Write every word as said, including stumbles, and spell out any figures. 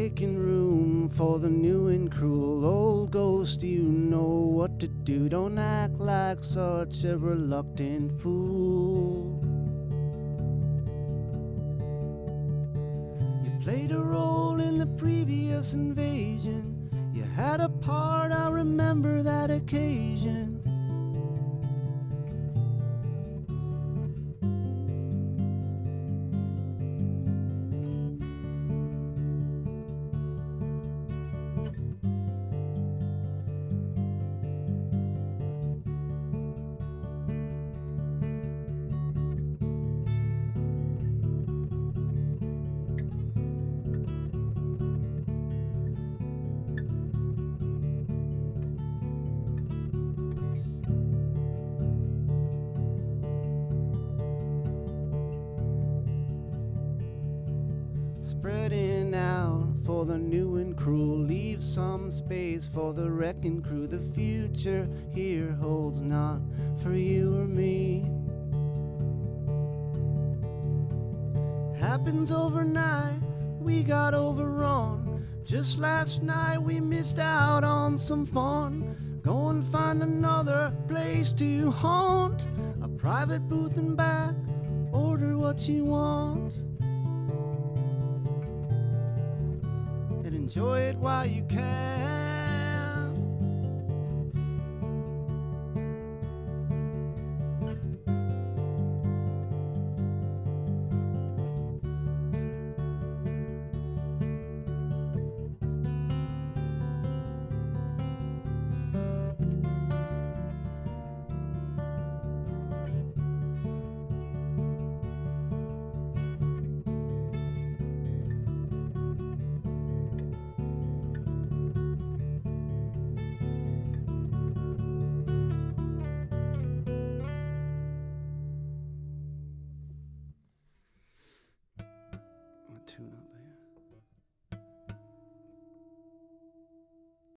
making room for the new and cruel old ghost. You know what to do, don't act like such a reluctant fool. You played a role in the previous invasion, you had a part, I remember that occasion. Spreading out for the new and cruel, leave some space for the wrecking crew. The future here holds not for you or me. Happens overnight, we got overrun. Just last night we missed out on some fun. Go and find another place to haunt, a private booth and back, order what you want. Enjoy it while you can.